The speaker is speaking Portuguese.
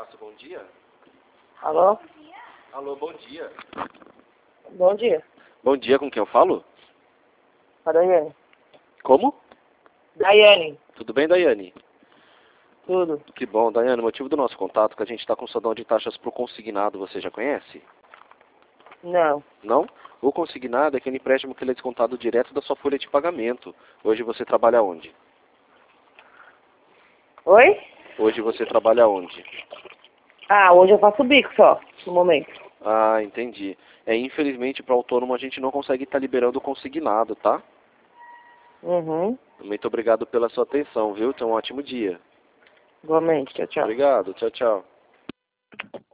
Fácil, bom dia. Alô? Alô, bom dia. Bom dia. Bom dia, com quem eu falo? A Daiane. Como? Daiane. Tudo bem, Daiane? Tudo. Que bom, Daiane. O motivo do nosso contato é que a gente está com sodão de taxas para o consignado. Você já conhece? Não. Não? O consignado é aquele empréstimo que ele é descontado direto da sua folha de pagamento. Hoje você trabalha onde? Oi? Hoje você trabalha onde? Ah, hoje eu faço bico só, no momento. Ah, entendi. Infelizmente, para autônomo a gente não consegue estar liberando o consignado, tá? Uhum. Muito obrigado pela sua atenção, viu? Tenha um ótimo dia. Igualmente. Tchau, tchau. Obrigado. Tchau, tchau.